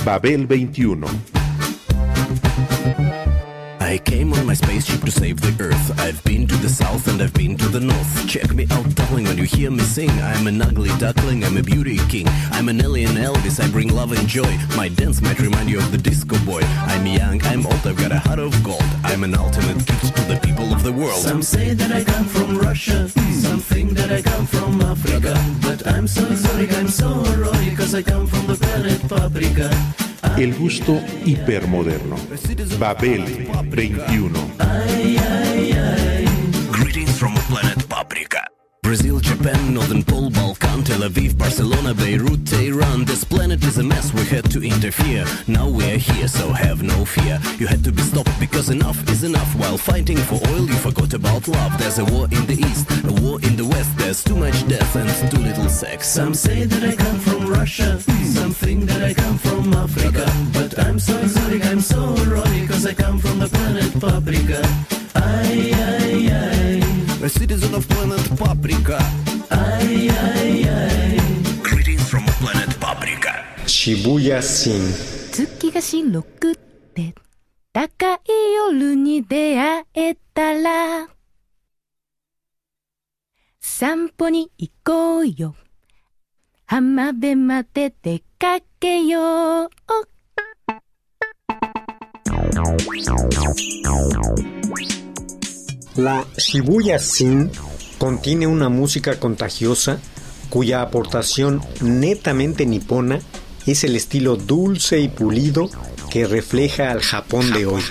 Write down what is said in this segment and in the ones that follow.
Babel 21. I came on my spaceship to save the Earth. I've been to the south and I've been to the north. Check me out, darling, when you hear me sing. I'm an ugly duckling, I'm a beauty king. I'm an alien Elvis, I bring love and joy. My dance might remind you of the disco boy. I'm young, I'm old, I've got a heart of gold. I'm an ultimate gift to the people of the world. Some say that I come from Russia, some think that I come from Africa. But I'm so sorry, I'm so roy, cause I come from the planet Paprika. El gusto hipermoderno. Babel 21. Greetings from planet Paprika. Brazil, Japan, Northern Pole, Balkan, Tel Aviv, Barcelona, Beirut, Tehran. This planet is a mess, we had to interfere. Now we are here, so have no fear. You had to be stopped because enough is enough. While fighting for oil, you forgot about love. There's a war in the east, a war in the west. There's too much death and too little sex. Some say that I come from Russia, some think that I come from Africa. But I'm so sorry, I'm so roy, cause I come from the planet Paprika. A citizen of planet Paprika. Greetings from planet Paprika. Shibuya Scene. 月が白くって高い夜に出会えたら散歩に行こうよ浜辺まで出かけよう。 La Shibuya Scene contiene una música contagiosa cuya aportación netamente nipona es el estilo dulce y pulido que refleja al Japón de hoy.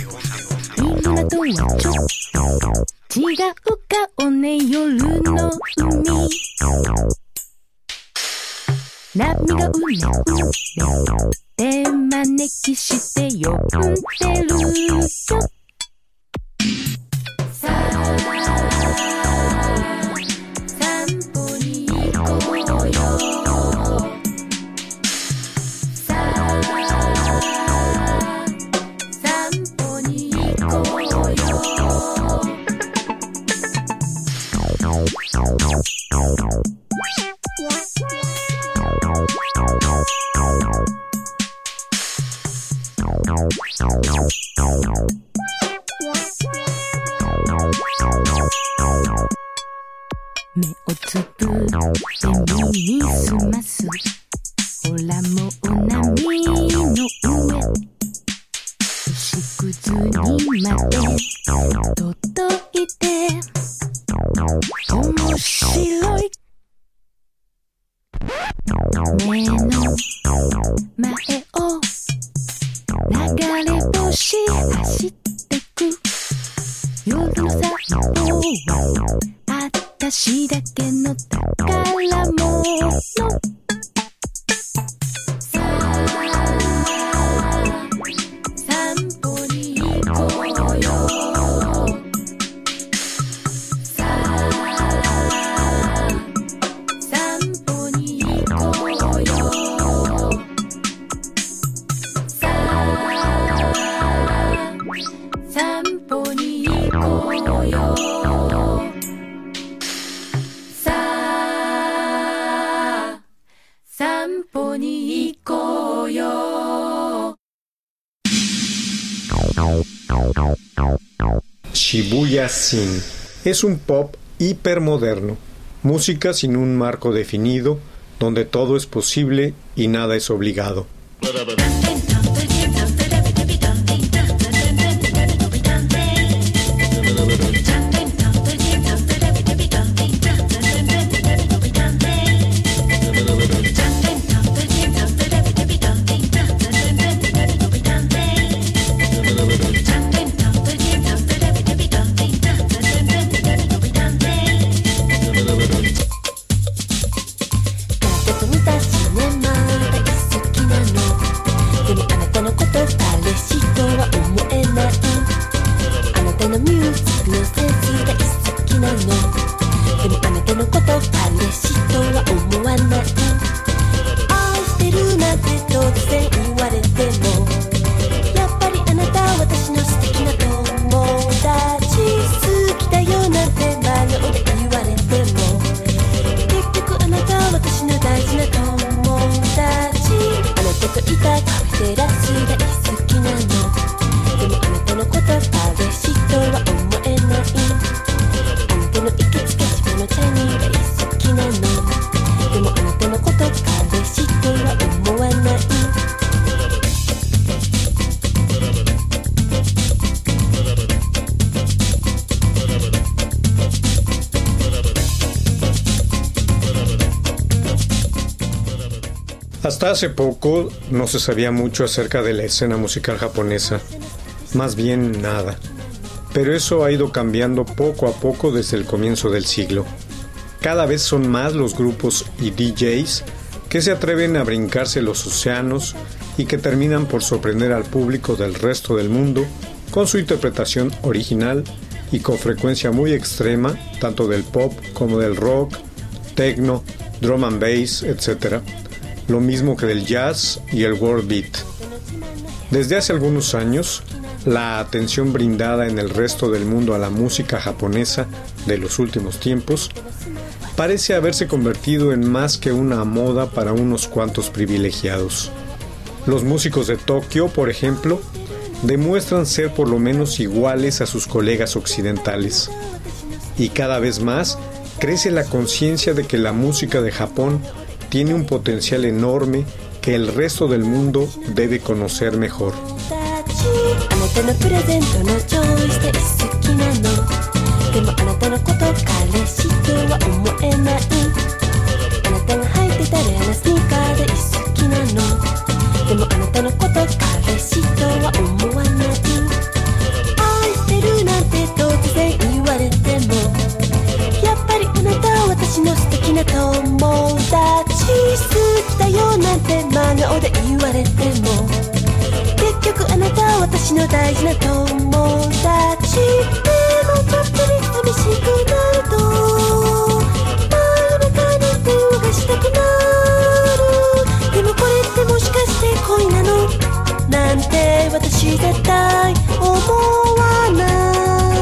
Shibuya Scene es un pop hipermoderno, música sin un marco definido, donde todo es posible y nada es obligado. きなの。でもあなたのこと彼氏とは思わない。 Hasta hace poco no se sabía mucho acerca de la escena musical japonesa, más bien nada. Pero eso ha ido cambiando poco a poco desde el comienzo del siglo. Cada vez son más los grupos y DJs que se atreven a brincarse los océanos y que terminan por sorprender al público del resto del mundo con su interpretación original y con frecuencia muy extrema, tanto del pop como del rock, techno, drum and bass, etc. Lo mismo que del jazz y el world beat. Desde hace algunos años, la atención brindada en el resto del mundo a la música japonesa de los últimos tiempos parece haberse convertido en más que una moda para unos cuantos privilegiados. Los músicos de Tokio, por ejemplo, demuestran ser por lo menos iguales a sus colegas occidentales. Y cada vez más crece la conciencia de que la música de Japón tiene un potencial enorme que el resto del mundo debe conocer mejor. あなたのプレゼントのチョイスで好きなの。でもあなたのこと彼氏とは思えない。あなたが履いてたレアなスニーカーで好きなの。でもあなたのこと彼氏とは思わない。愛してるなんて突然言われても、やっぱりあなたは私の素敵な友達。好きだよなんて真顔で言われても、結局あなたは私の大事な友達。でもちょっと寂しくなると、真夜中に電話したくなる。でもこれってもしかして恋なのなんて私絶対思わない。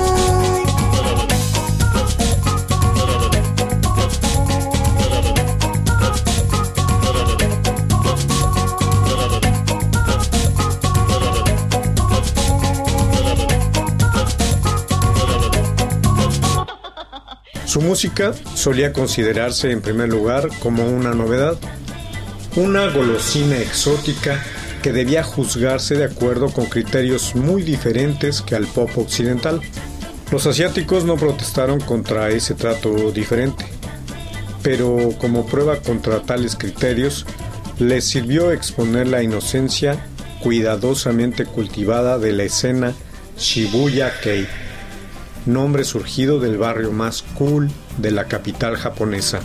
Su música solía considerarse en primer lugar como una novedad, una golosina exótica que debía juzgarse de acuerdo con criterios muy diferentes que al pop occidental. Los asiáticos no protestaron contra ese trato diferente, pero como prueba contra tales criterios, les sirvió exponer la inocencia cuidadosamente cultivada de la escena Shibuya-kei, nombre surgido del barrio más cool de la capital japonesa.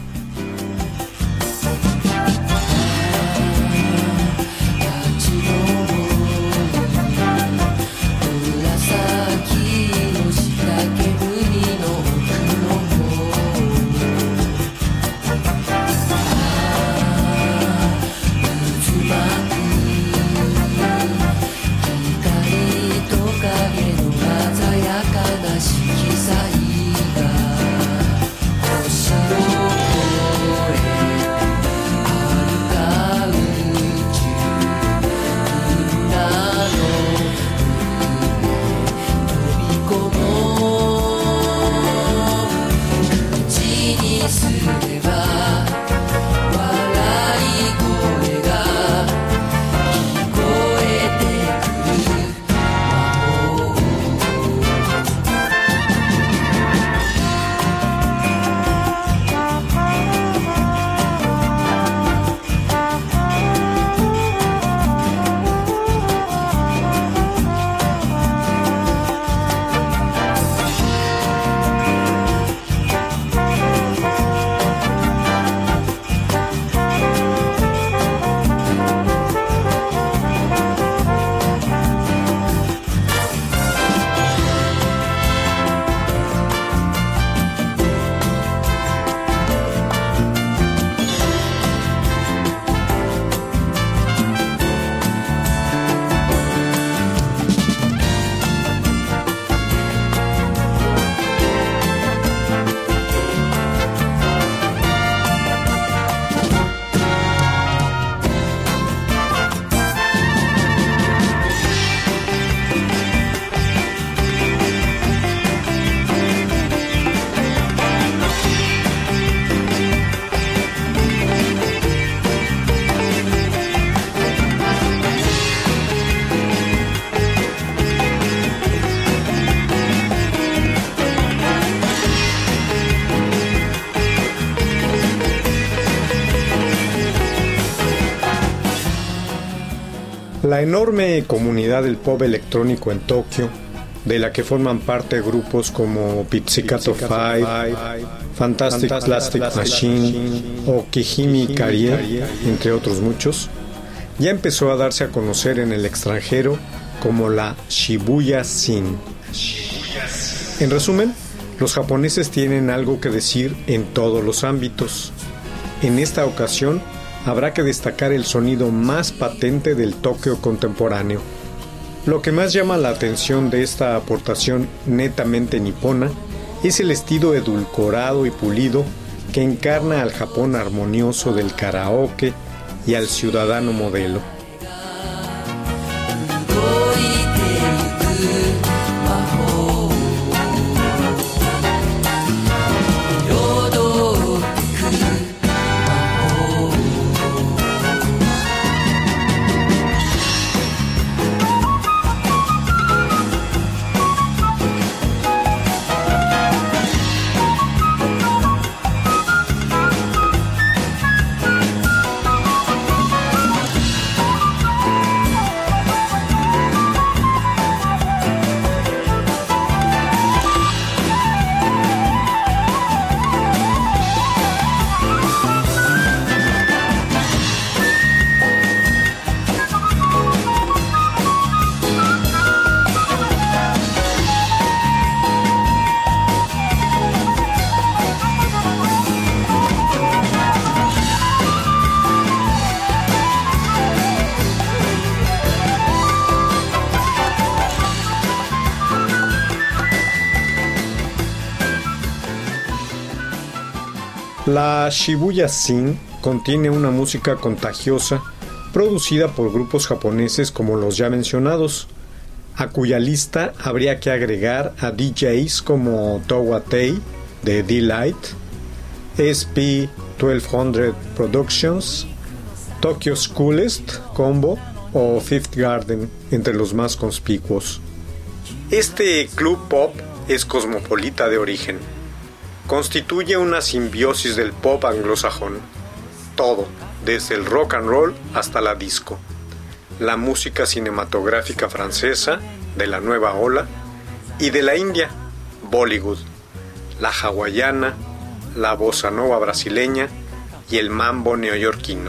La enorme comunidad del pop electrónico en Tokio, de la que forman parte grupos como Pizzicato Five, Fantastic Plastic Machine o Kijimi Karie, entre otros muchos, ya empezó a darse a conocer en el extranjero como la Shibuya Scene. En resumen, los japoneses tienen algo que decir en todos los ámbitos. En esta ocasión, habrá que destacar el sonido más patente del Tokio contemporáneo. Lo que más llama la atención de esta aportación netamente nipona es el estilo edulcorado y pulido que encarna al Japón armonioso del karaoke y al ciudadano modelo. La Shibuya Scene contiene una música contagiosa producida por grupos japoneses como los ya mencionados, a cuya lista habría que agregar a DJs como Towa Tei de D-Light, SP 1200 Productions, Tokyo's Coolest Combo o Fifth Garden, entre los más conspicuos. Este club pop es cosmopolita de origen. Constituye una simbiosis del pop anglosajón. Todo, desde el rock and roll hasta la disco, la música cinematográfica francesa de la nueva ola y de la India, Bollywood, la hawaiana, la bossa nova brasileña y el mambo neoyorquino.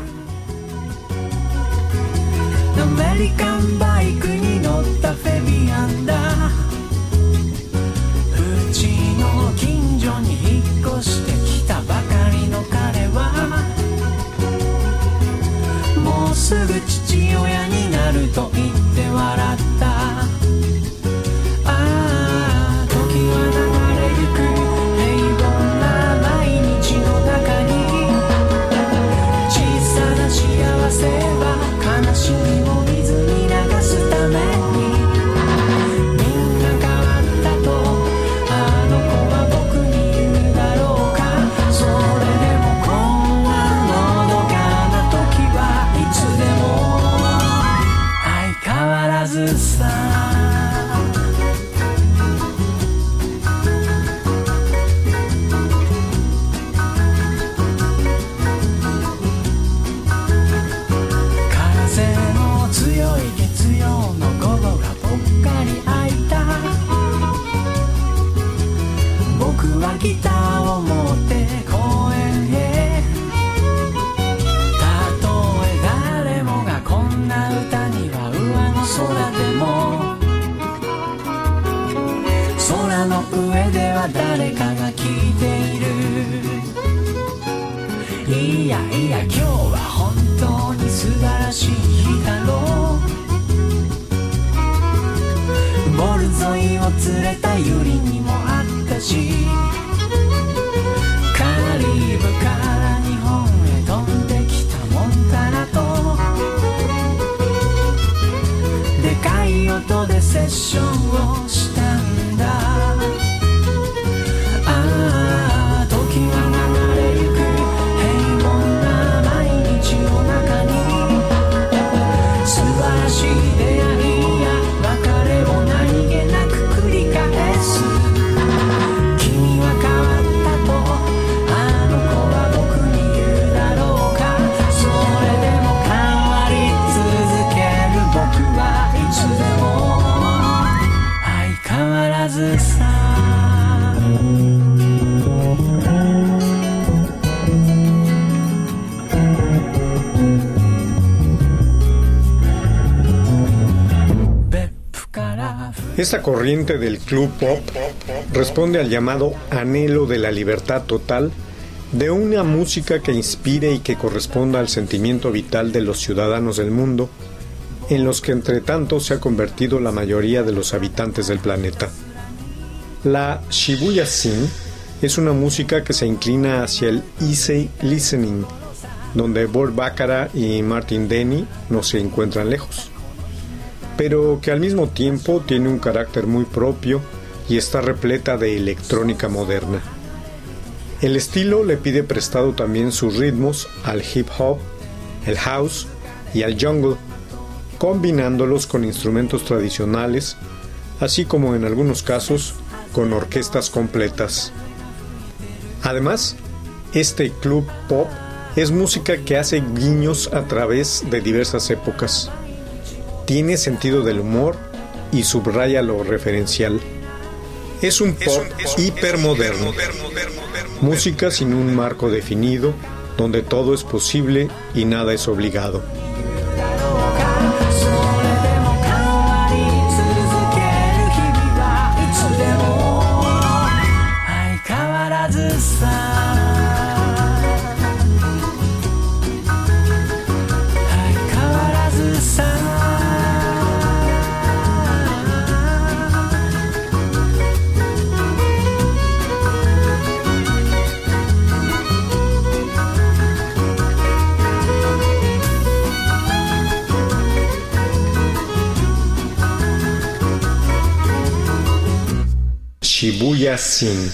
Esta corriente del club pop responde al llamado anhelo de la libertad total de una música que inspire y que corresponda al sentimiento vital de los ciudadanos del mundo, en los que entre tanto se ha convertido la mayoría de los habitantes del planeta. La Shibuya Scene es una música que se inclina hacia el easy listening, donde Burt Bacharach y Martin Denny no se encuentran lejos, pero que al mismo tiempo tiene un carácter muy propio y está repleta de electrónica moderna. El estilo le pide prestado también sus ritmos al hip hop, el house y al jungle, combinándolos con instrumentos tradicionales, así como en algunos casos con orquestas completas. Además, este club pop es música que hace guiños a través de diversas épocas. Tiene sentido del humor y subraya lo referencial. Es un pop hipermoderno. Música sin un marco definido, donde todo es posible y nada es obligado. Shibuya Scene.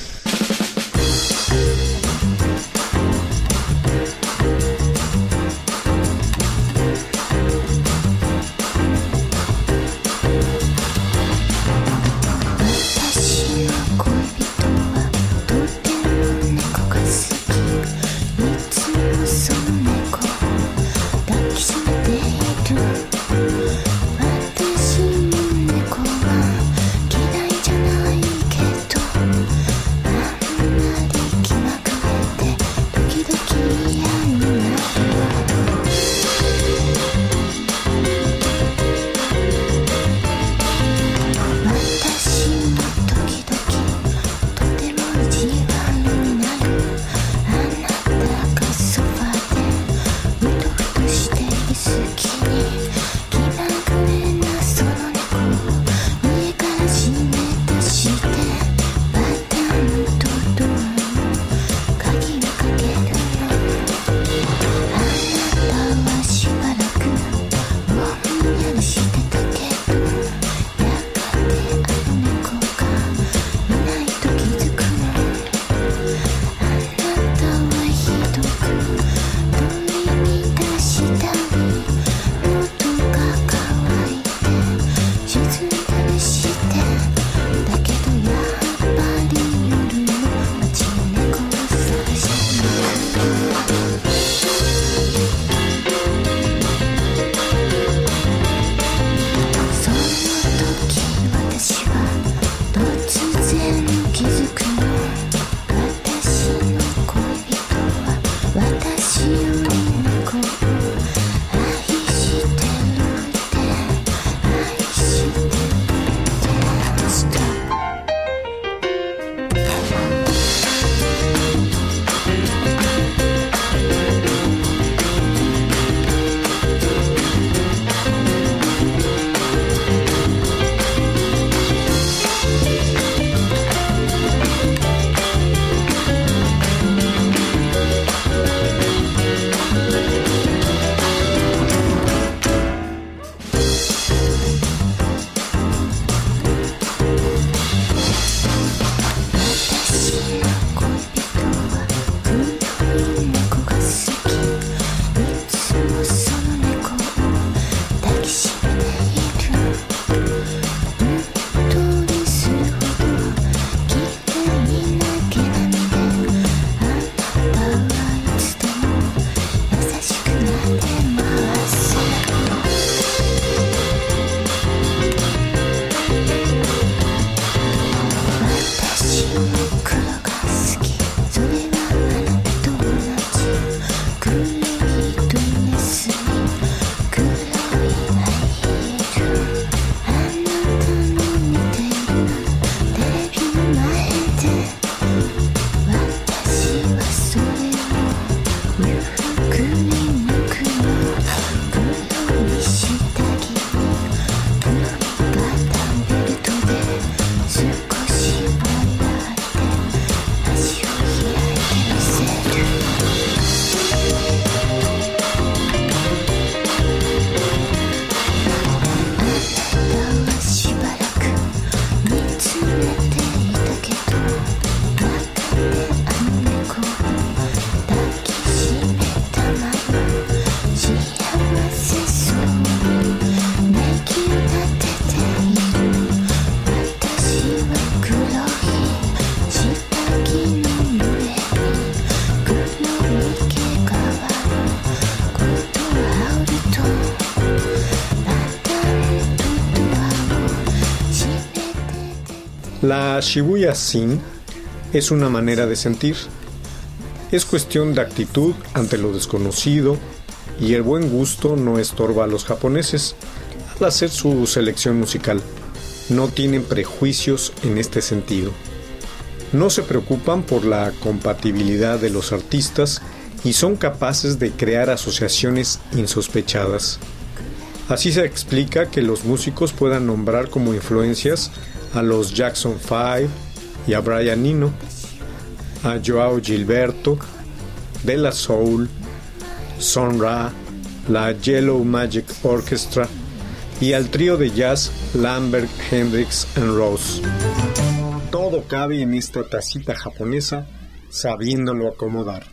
La Shibuya Sin es una manera de sentir. Es cuestión de actitud ante lo desconocido y el buen gusto no estorba a los japoneses al hacer su selección musical. No tienen prejuicios en este sentido. No se preocupan por la compatibilidad de los artistas y son capaces de crear asociaciones insospechadas. Así se explica que los músicos puedan nombrar como influencias a los Jackson 5 y a Brian Eno, a Joao Gilberto, De La Soul, Sun Ra, la Yellow Magic Orchestra y al trío de jazz Lambert, Hendrix and Rose. Todo cabe en esta tacita japonesa, sabiéndolo acomodar.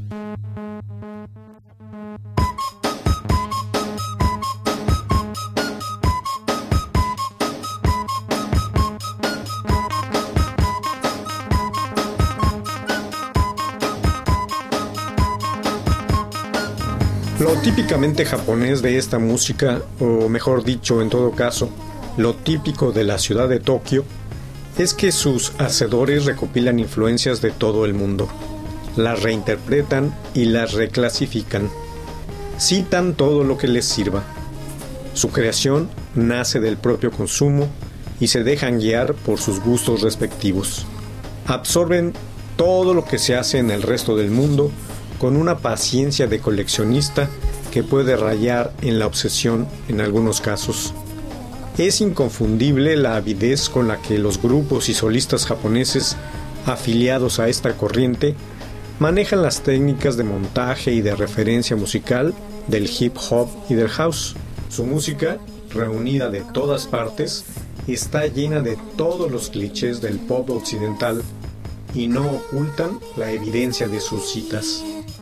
Lo típicamente japonés de esta música, o mejor dicho, en todo caso, lo típico de la ciudad de Tokio, es que sus hacedores recopilan influencias de todo el mundo, las reinterpretan y las reclasifican, citan todo lo que les sirva. Su creación nace del propio consumo y se dejan guiar por sus gustos respectivos. Absorben todo lo que se hace en el resto del mundo con una paciencia de coleccionista que puede rayar en la obsesión en algunos casos. Es inconfundible la avidez con la que los grupos y solistas japoneses afiliados a esta corriente manejan las técnicas de montaje y de referencia musical del hip hop y del house. Su música, reunida de todas partes, está llena de todos los clichés del pop occidental y no ocultan la evidencia de sus citas.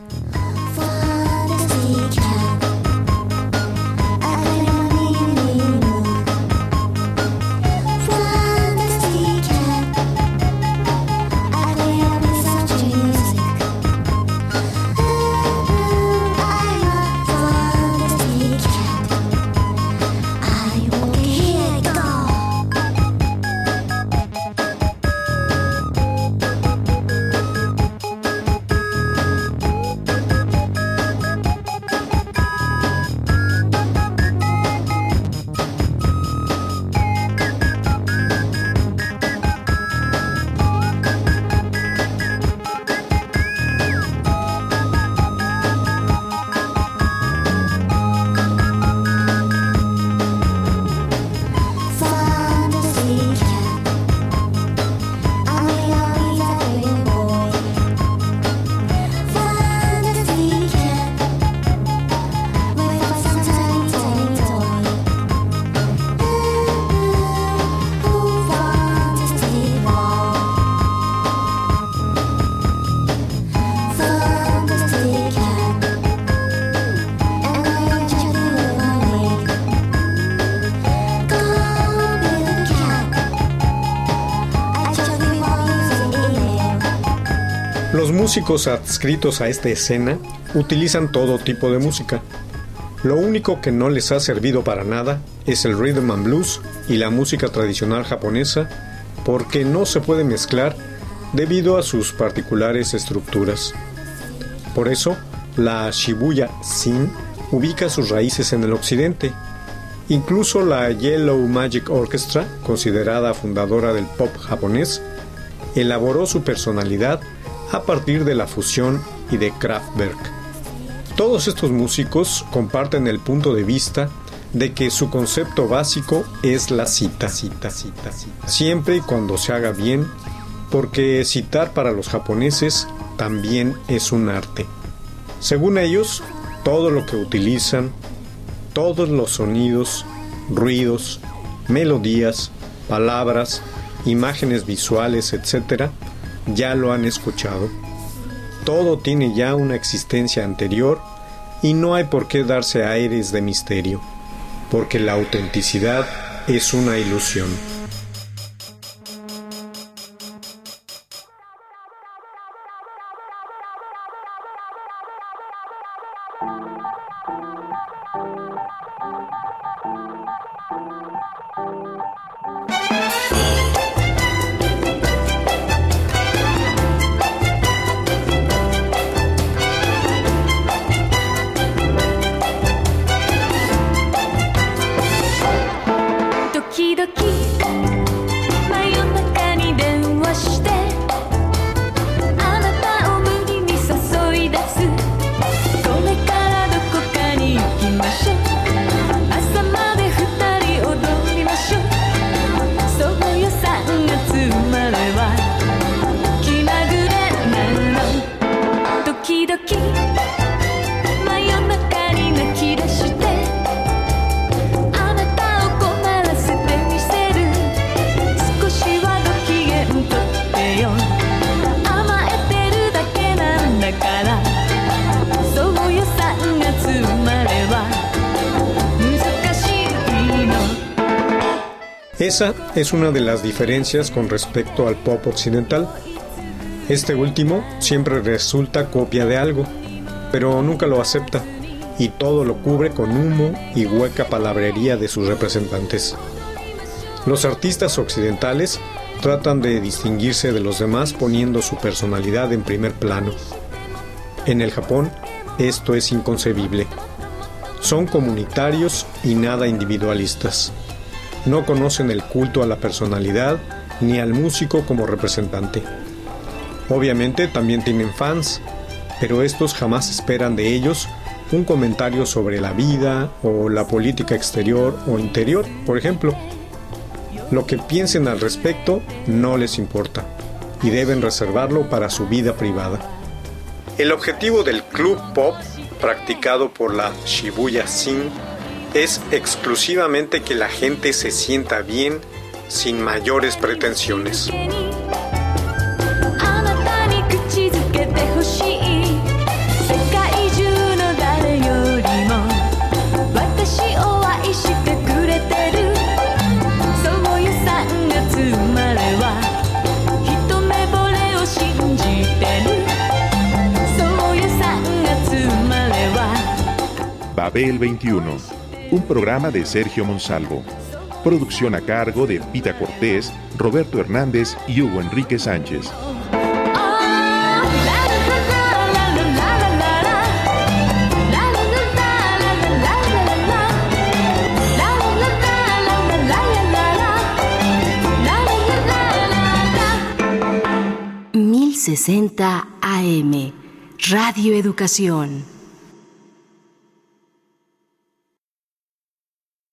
Los músicos adscritos a esta escena utilizan todo tipo de música. Lo único que no les ha servido para nada es el rhythm and blues y la música tradicional japonesa, porque no se puede mezclar debido a sus particulares estructuras. Por eso, la Shibuya Sin ubica sus raíces en el occidente. Incluso la Yellow Magic Orchestra, considerada fundadora del pop japonés, elaboró su personalidad a partir de la fusión y de Kraftwerk. Todos estos músicos comparten el punto de vista de que su concepto básico es la cita. Siempre y cuando se haga bien, porque citar para los japoneses también es un arte. Según ellos, todo lo que utilizan, todos los sonidos, ruidos, melodías, palabras, imágenes visuales, etc., ya lo han escuchado. Todo tiene ya una existencia anterior y no hay por qué darse aires de misterio, porque la autenticidad es una ilusión. Esa es una de las diferencias con respecto al pop occidental. Este último siempre resulta copia de algo, pero nunca lo acepta, y todo lo cubre con humo y hueca palabrería de sus representantes. Los artistas occidentales tratan de distinguirse de los demás poniendo su personalidad en primer plano. En el Japón, esto es inconcebible. Son comunitarios y nada individualistas. No conocen el culto a la personalidad ni al músico como representante. Obviamente también tienen fans, pero estos jamás esperan de ellos un comentario sobre la vida o la política exterior o interior, por ejemplo. Lo que piensen al respecto no les importa y deben reservarlo para su vida privada. El objetivo del club pop, practicado por la Shibuya Scene, es exclusivamente que la gente se sienta bien sin mayores pretensiones. Babel 21, un programa de Sergio Monsalvo. Producción a cargo de Pita Cortés, Roberto Hernández y Hugo Enrique Sánchez. AM, Radio Educación.